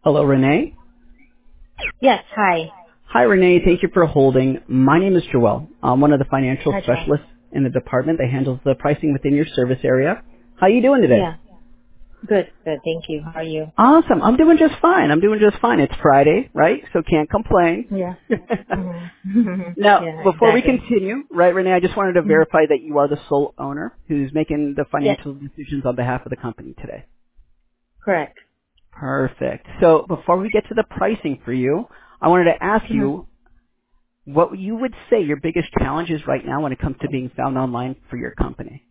Hello, Renee. Yes, hi. Hi, Renee. Thank you for holding. My name is Joelle. I'm one of the financial Hi, Joel. specialists in the department that handles the pricing within your service area. How you doing today? Yeah, good, good. Thank you. How are you? Awesome. I'm doing just fine. It's Friday, right? So can't complain. Yeah. Mm-hmm. Now, Yeah, before we exactly. continue, right, Renee, I just wanted to Mhm. verify that you are the sole owner who's making the Yes, financial decisions on behalf of the company today. correct. Perfect. So before we get to the pricing for you, I wanted to ask hmm you what you would say your biggest challenge is right now when it comes to being found online for your company.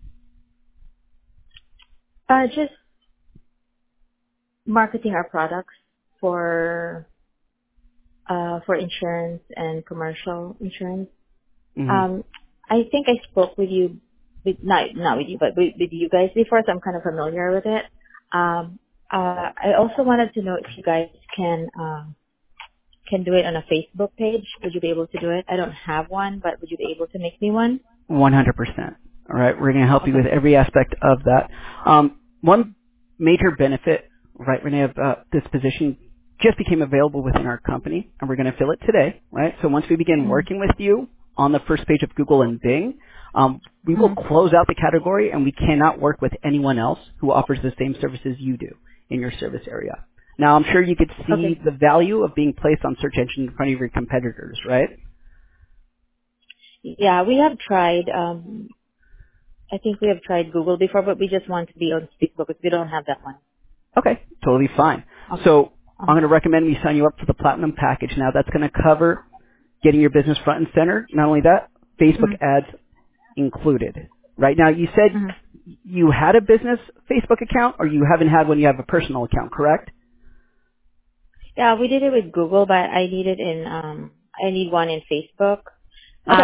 Just marketing our products for insurance and commercial insurance. Hmm. Um, I think I spoke with you, not with you, but with you guys before, so I'm kind of familiar with it. I also wanted to know if you guys can do it on a Facebook page. Would you be able to do it? I don't have one, but would you be able to make me one? 100%. All right, we're going to help you Okay. with every aspect of that. One major benefit, right, Renee, of this position just became available within our company, and we're going to fill it today, right? So once we begin working Mm-hmm. with you on the first page of Google and Bing, we will Mm-hmm. close out the category, and we cannot work with anyone else who offers the same services you do in your service area. Now, I'm sure you could see Okay. the value of being placed on search engine in front of your competitors, right? Yeah, we have tried. I think we have tried Google before, but we just want to be on Facebook because we don't have that one. Okay, totally fine. Okay. So I'm going Uh-huh. to recommend we sign you up for the Platinum package. Now that's going to cover getting your business front and center. Not only that, Facebook Mm-hmm. ads included. Right now, you said Mm-hmm. you had a business Facebook account, or you haven't had one. You have a personal account, correct? Yeah, we did it with Google, but I need one in Facebook. Okay,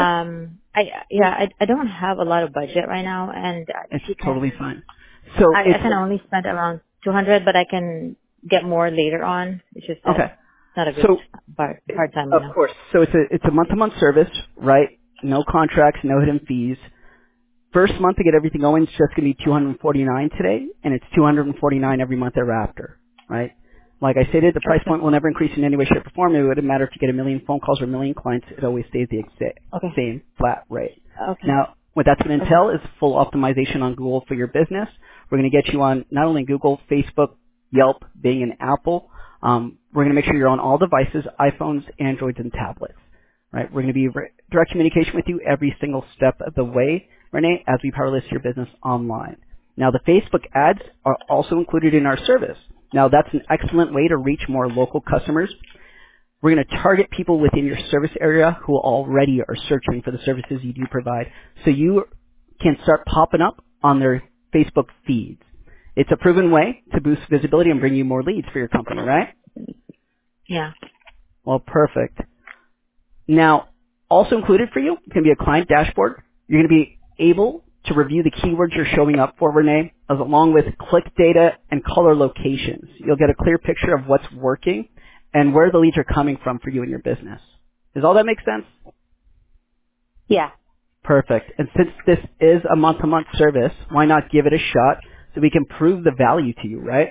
I don't have a lot of budget right now, and if it's you totally can, fine. So I it's can only spend around 200, but I can get more later on. It's just that okay. it's not a good So hard time right of now. course, so it's a month-to-month service, right? No contracts, no hidden fees. First month to get everything going is just going to be 249 today, and it's 249 every month thereafter, right? Like I stated, the price Okay. point will never increase in any way, shape, or form. It wouldn't matter if you get a million phone calls or a million clients. It always stays the exact Okay. same flat rate. Okay. Now, what that's going to Okay. entail is full optimization on Google for your business. We're going to get you on not only Google, Facebook, Yelp, Bing, and Apple. We're going to make sure you're on all devices, iPhones, Androids, and tablets. Right? We're going to be direct communication with you every single step of the way, Renee, as we power list your business online. Now, the Facebook ads are also included in our service. Now, that's an excellent way to reach more local customers. We're going to target people within your service area who already are searching for the services you do provide, so you can start popping up on their Facebook feeds. It's a proven way to boost visibility and bring you more leads for your company, right? Yeah. Well, perfect. Now, also included for you is going to be a client dashboard. You're going to be able to review the keywords you're showing up for, Renee, as along with click data and color locations. You'll get a clear picture of what's working and where the leads are coming from for you and your business. Does all that make sense? Yeah. Perfect. And since this is a month-to-month service, why not give it a shot so we can prove the value to you, right?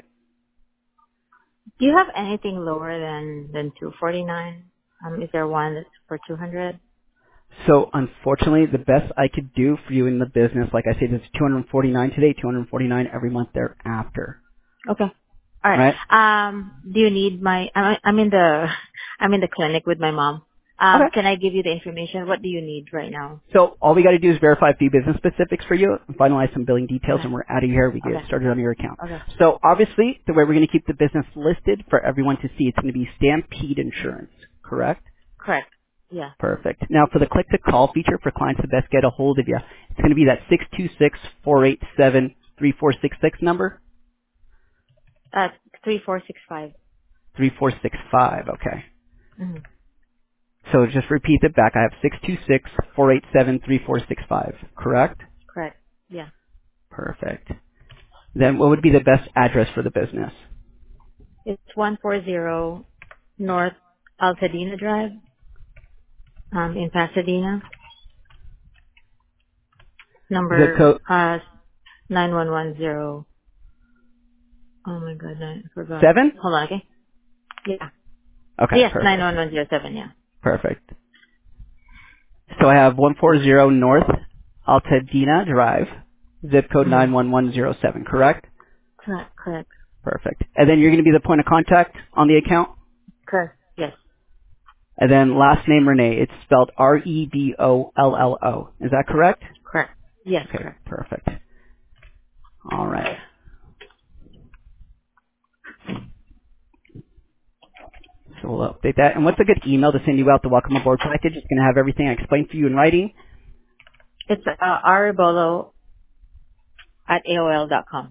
Do you have anything lower than 249? Is there one that's for 200? So unfortunately, the best I could do for you in the business, like I said, is 249 today, 249 every month thereafter. Okay. All right. Right? Do you need my? I'm in the I'm in the clinic with my mom. Okay. Can I give you the information? What do you need right now? So all we got to do is verify a few business specifics for you and finalize some billing details, Okay. and we're out of here. We get Okay. started on your account. Okay. So obviously, the way we're going to keep the business listed for everyone to see, it's going to be Stampede Insurance, correct? Correct. Yeah. Perfect. Now, for the click-to-call feature for clients to best get a hold of you, it's going to be that 626-487-3466 number, 3465. 3465. Okay. Mm-hmm. So just repeat it back. I have 626-487-3465, correct? Correct. Yeah. Perfect. Then what would be the best address for the business? It's 140 North Altadena Drive, in Pasadena. Zip Number code 9110. Oh my god, I forgot. 7? Hold on, okay? Yeah. Okay, Yes, perfect. 91107, yeah. Perfect. So I have 140 North Altadena Drive, zip code Mm-hmm. 91107, correct? Correct. Perfect. And then you're going to be the point of contact on the account? Correct. Yes. And then last name Renee, it's spelled Rebolloo. Is that correct? Correct. Yes, Okay, correct. perfect. All right. So we'll update that. And what's a good email to send you out the welcome aboard package? It's going to have everything I explained for you in writing. It's rbolo at AOL.com.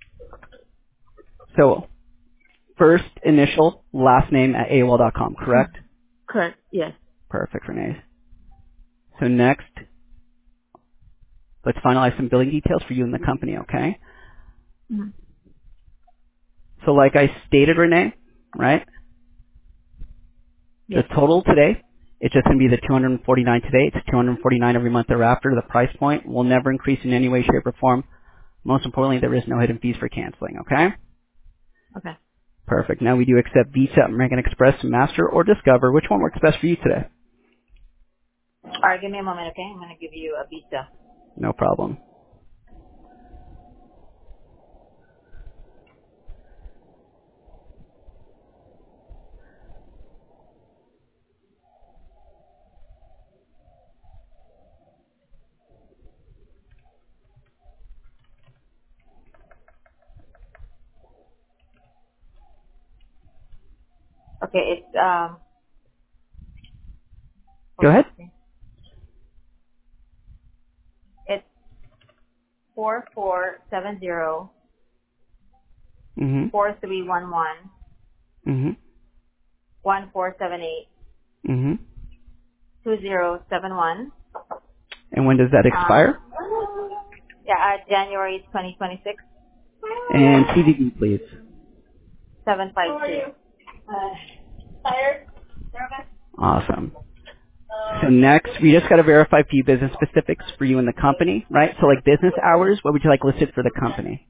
So first initial, last name at AOL.com, correct? Correct. Yes. Perfect, Renee. So next, let's finalize some billing details for you and the company, okay? Mm-hmm. So like I stated, Renee, right? The Yes. total today, it's just going to be the 249 today. It's 249 every month thereafter. The price point will never increase in any way, shape, or form. Most importantly, there is no hidden fees for canceling, okay? Okay. Perfect. Now we do accept Visa, American Express, Master, or Discover. Which one works best for you today? All right, give me a moment, okay? I'm going to give you a Visa. No problem. Okay, it's, Go hold on, ahead. okay. It's 4470 Mm-hmm. 4311 Mm-hmm. 1478 Mm-hmm. 2071. And when does that expire? Yeah, January 2026. And CVV, please. 752. Awesome. So next, we just got to verify a few business specifics for you and the company, right? So like business hours, what would you like listed for the company?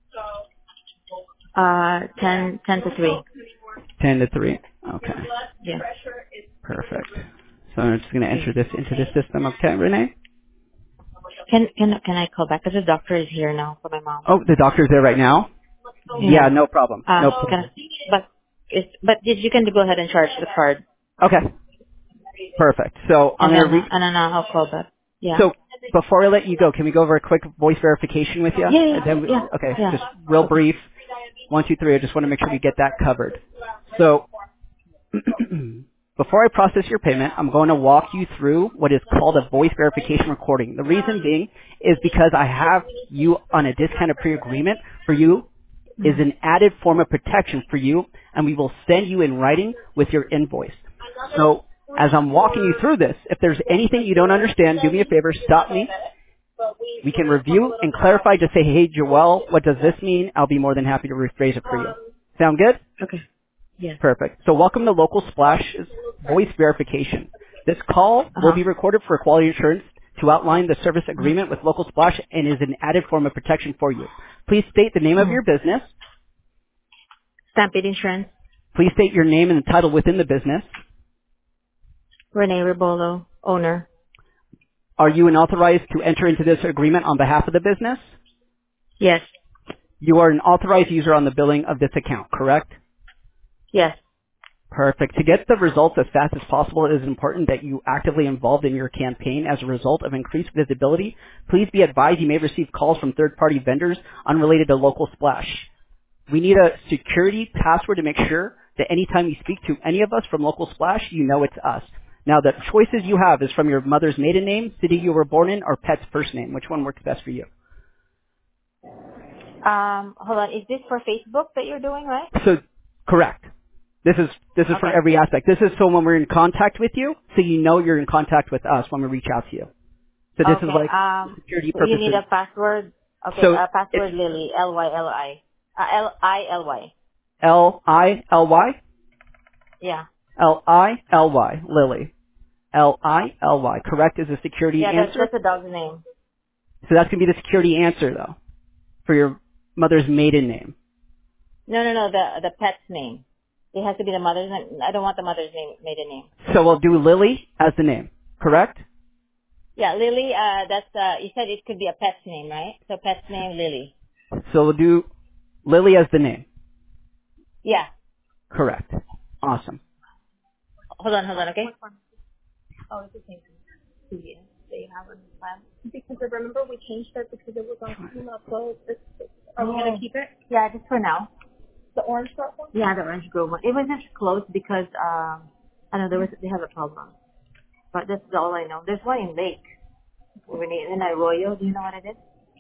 10 to 3. 10 to 3. Okay. Yeah. Perfect. So I'm just going to Okay. enter this into the system, okay, Renee? Can I call back? Because the doctor is here now for my mom. Oh, the doctor's there right now? Yeah, Yeah. no problem. No Can problem. I, but you can go ahead and charge the card, Okay. Perfect. So I'm and going then to read. I'll call back. Yeah. So before I let you go, can we go over a quick voice verification with you? Yeah. And then okay, Yeah. just real Okay. brief. 1, 2, 3. I just want to make sure we get that covered. So before I process your payment, I'm going to walk you through what is called a voice verification recording. The reason being is because I have you on a discounted pre-agreement for you is Mm. an added form of protection for you, and we will send you in writing with your invoice. So as I'm walking you through this, if there's anything you don't understand, do me a favor, stop me. We can review and clarify. Just say, hey, Joelle, what does this mean? I'll be more than happy to rephrase it for you. Sound good? Okay. Yes. Perfect. So welcome to Local Splash's voice verification. This call Uh will huh. be recorded for quality assurance to outline the service agreement with Local Splash and is an added form of protection for you. Please state the name of Mm-hmm. your business. Stampede Insurance. Please state your name and the title within the business. Renee Rebolo, owner. Are you an authorized to enter into this agreement on behalf of the business? Yes. You are an authorized user on the billing of this account, correct? Yes. Perfect. To get the results as fast as possible, it is important that you actively involved in your campaign. As a result of increased visibility, please be advised you may receive calls from third-party vendors unrelated to Local Splash. We need a security password to make sure that anytime you speak to any of us from Local Splash, you know it's us. Now, the choices you have is from your mother's maiden name, city you were born in, or pet's first name. Which one works best for you? Hold on. Is this for Facebook that you're doing, right? So, correct. This is for Okay. every aspect. This is so when we're in contact with you, so you know you're in contact with us when we reach out to you. So this is Okay. like security So you need purposes. a password. Okay. So it's Password Lily. Lily. Lily. Lily, Yeah. Lily, Lily, Lily. Correct is a security Yeah. answer. That's the dog's name. So that's gonna be the security answer though for your mother's maiden name. No. The pet's name. It has to be the mother's name. I don't want the mother's name, maiden name. So we'll do Lily as the name, correct? Yeah, Lily, that's, you said it could be a pet's name, right? So pet's name, Lily. So we'll do Lily as the name, Yeah. correct. Awesome. Hold on, okay? Oh, it's the same thing. They have on the plan. Because I remember we changed it because it was on email, so are we going to keep it? Yeah, just for now. The orange drop one? Yeah, the Orange Grove one. It was just closed because, I know they have a problem. But that's all I know. There's one in Lake. In Arroyo. Do you know what it is?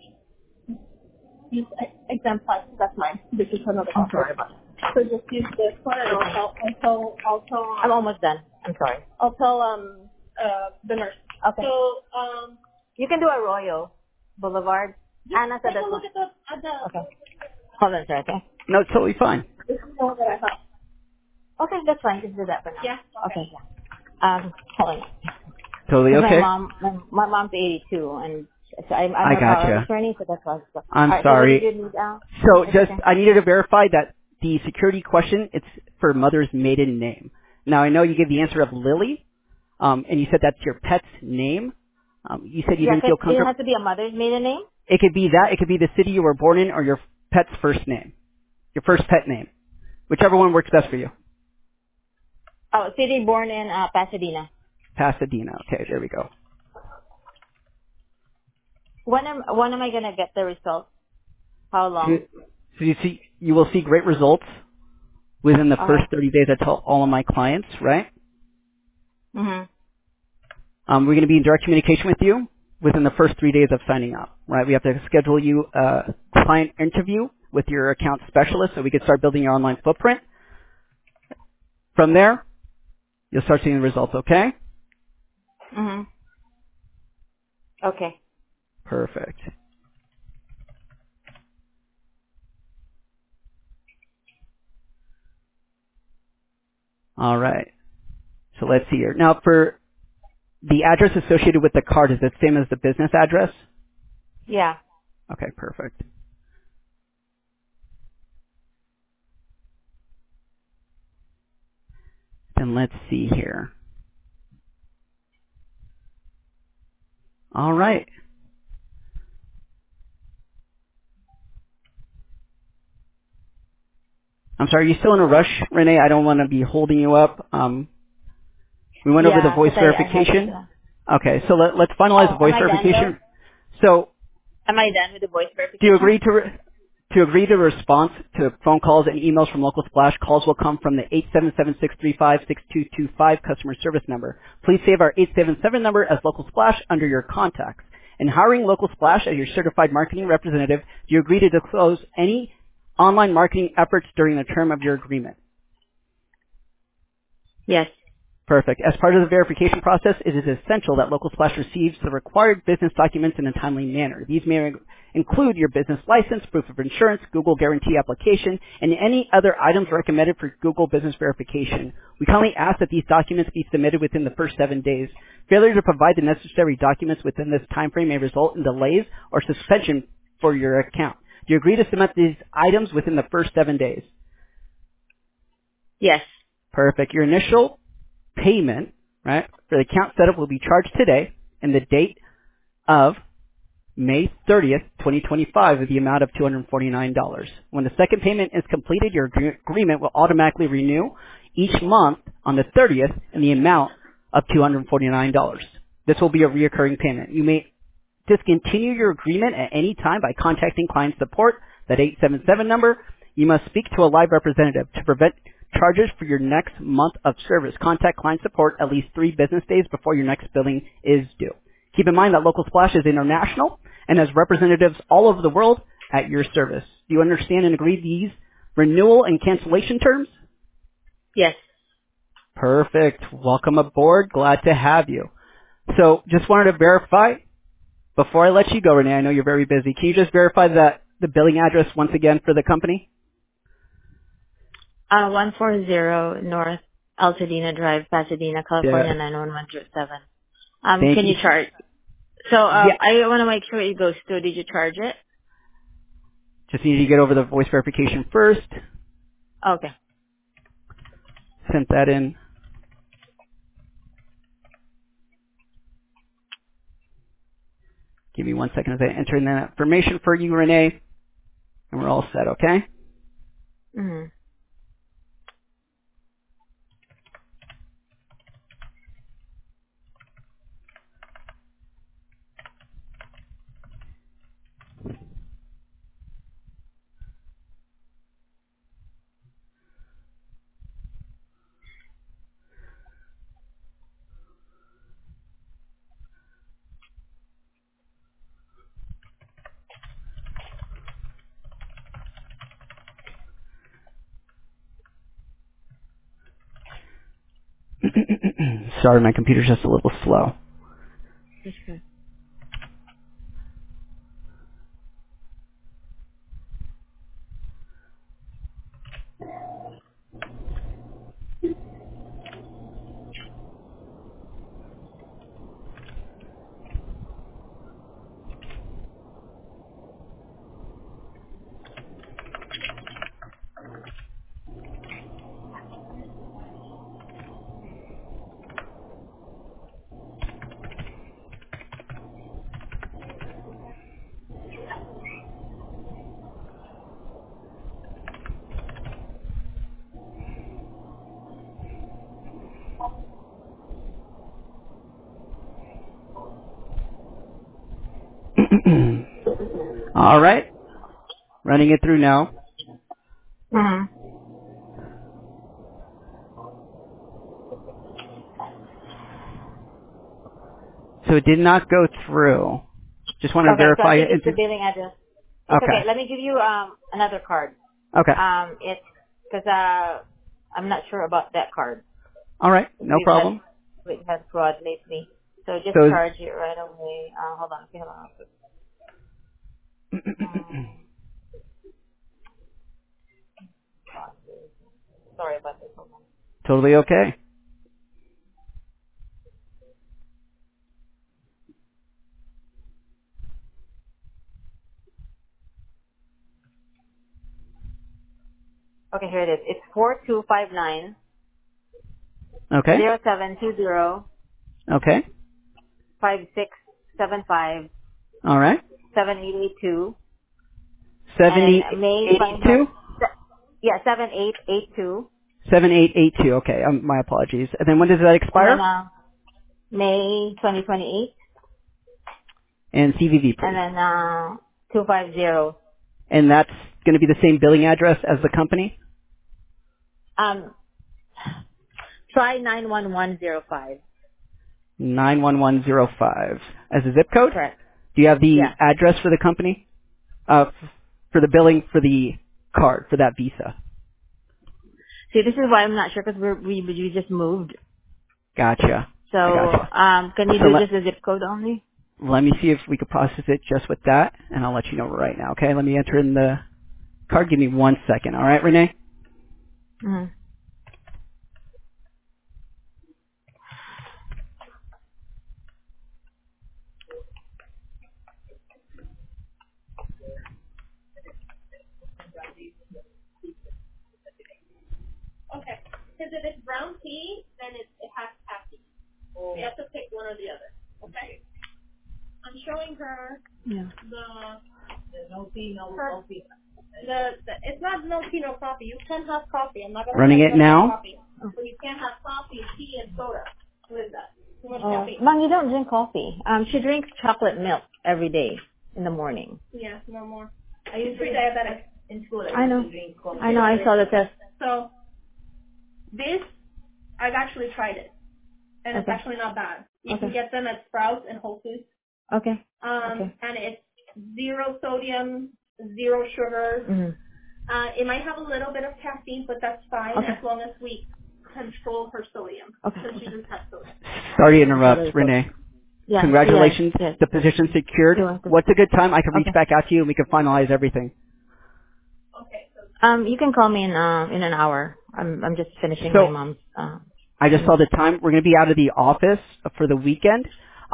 Use exam 5. That's mine. This is another I'm one. sorry about that. So just use this one and I'll tell, I'm almost done. I'm sorry. I'll tell, the nurse. Okay. So, You can do Arroyo Boulevard. Anna said take that's a look one. at the, Okay. Hold on, sir, okay? No, it's totally fine. this is the one that I have. Okay, that's fine. Just do that for now. Yeah. Okay, yeah. Hold on. Totally 'Cause okay. My mom's 82, and so I'm I her gotcha. power attorney, so that's why. I'm All right, sorry. So what do you need, So it's just, okay. I needed to verify that the security question, it's for mother's maiden name. Now I know you gave the answer of Lily, and you said that's your pet's name. You said you Yeah, didn't feel it comfortable. has to be a mother's maiden name? It could be that, it could be the city you were born in, or your pet's first name. Your first pet name. Whichever one works best for you. Oh, city born in Pasadena. Pasadena. Okay, there we go. When am I gonna get the results? How long? So you will see great results within the first Uh-huh. 30 days. I tell all of my clients, right? Mhm. We're going to be in direct communication with you within the first 3 days of signing up, right? We have to schedule you a client interview with your account specialist so we can start building your online footprint. From there, you'll start seeing the results, okay? Mhm. Okay. Perfect. All right. So let's see here. Now, for the address associated with the card, is it the same as the business address? Yeah. Okay, perfect. And let's see here. All right. I'm sorry, are you still in a rush, Renee? I don't want to be holding you up. We went over the Yeah, voice 'cause I have verification. to. Okay, so let's finalize the Oh, am voice I done though? verification. So, Am I done with the voice do you verification? agree to agree to response to phone calls and emails from Local Splash? Calls will come from the 877-635-6225 customer service number. Please save our 877 number as Local Splash under your contacts. In hiring Local Splash as your certified marketing representative, do you agree to disclose any online marketing efforts during the term of your agreement? Yes. Perfect. As part of the verification process, it is essential that Local Splash receives the required business documents in a timely manner. These may include your business license, proof of insurance, Google Guarantee application, and any other items recommended for Google business verification. We kindly ask that these documents be submitted within the first 7 days. Failure to provide the necessary documents within this time frame may result in delays or suspension for your account. Do you agree to submit these items within the first 7 days? Yes. Perfect. Your initial payment, right, for the account setup will be charged today, and the date of May 30th, 2025, with the amount of $249. When the second payment is completed, your agreement will automatically renew each month on the 30th in the amount of $249. This will be a reoccurring payment. You may discontinue your agreement at any time by contacting client support, that 877 number. You must speak to a live representative. To prevent charges for your next month of service, contact client support at least 3 business days before your next billing is due. Keep in mind that Local Splash is international and has representatives all over the world at your service. Do you understand and agree these renewal and cancellation terms? Yes. Perfect. Welcome aboard. Glad to have you. So just wanted to verify, before I let you go, Renee, I know you're very busy. Can you just verify that the billing address once again for the company? 140 North Altadena Drive, Pasadena, California, Yeah. 91107. Thank Can you. you charge? So, Yeah. I want to make sure it goes through. Did you charge it? Just need to get over the voice verification first. Okay. sent that in. Give me 1 second as I enter in that information for you, Renee, and we're all set, okay? Mm-hmm. Sorry, my computer's just a little slow. Okay. All right. Running it through now. Mm-hmm. So it did not go through. Just want to Okay, so I verify think it. it's the billing address. It's okay. Let me give you another card. Okay. It's because I'm not sure about that card. All right. No problem. We've had fraud lately, so just So- charge it right away. Hold on. Okay, hold on. Sorry about this. Hold on. Totally okay. Okay, here it is. It's 4259 Okay. 0720 Okay. 5675 All right. 7882. 7082? Yeah, 7882. 7882. Okay. My apologies. And then when does that expire? And then May 2028. And CVV, please. And then 250. And that's going to be the same billing address as the company? Try 91105. 91105. As a zip code? Correct. Do you have the Yeah. address for the company? For the billing for the card, for that Visa? See, this is why I'm not sure because we just moved. Gotcha. So, Gotcha. can you So do just the zip code only? Let me see if we could process it just with that, and I'll let you know right now, okay? Let me enter in the card. Give me 1 second, all right, Renee? Mm-hmm. Okay. Because if it's brown tea, then it has caffeine. Oh. You have to pick one or the other. Okay. I'm showing her the no tea, no coffee. It's not no tea, no coffee. You can have coffee. I'm not gonna Running it now. Coffee. But you can't have coffee, tea, and soda. What is that? Too much caffeine. Mom, you don't drink coffee. She drinks chocolate milk every day in the morning. Yeah, no more. I used to be diabetic in school. I know. I saw the test. So this, I've actually tried it, and it's actually not bad. You can get them at Sprouts and Whole Foods. Okay. And it's 0 sodium, 0 sugars. Mm-hmm. It might have a little bit of caffeine, but that's fine as long as we control her sodium. Because she doesn't have sodium. Sorry to interrupt, Renee. Yeah. Congratulations. Yes. The position secured. What's a good time? I can reach back out to you and we can finalize everything. Okay. You can call me in an hour. I'm just finishing my mom's. I just saw the time. We're going to be out of the office for the weekend.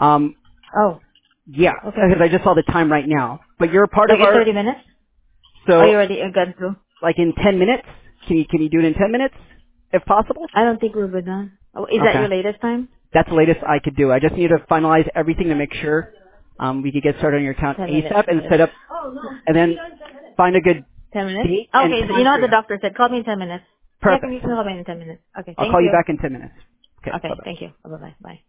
Yeah, because I just saw the time right now. But you're a part of our 30 minutes? So you already gone through? Like in 10 minutes? Can you do it in 10 minutes? if possible. I don't think we'll be done. Oh, is that your latest time? That's the latest I could do. I just need to finalize everything to make sure we could get started on your account ASAP and set up, and then find a good 10 minutes? date. Okay, you know what the doctor said. Call me in 10 minutes. Perfect. Yeah, you can call me in 10 minutes. Okay, I'll call you back in 10 minutes. Okay, bye-bye. thank you. Bye-bye. Bye.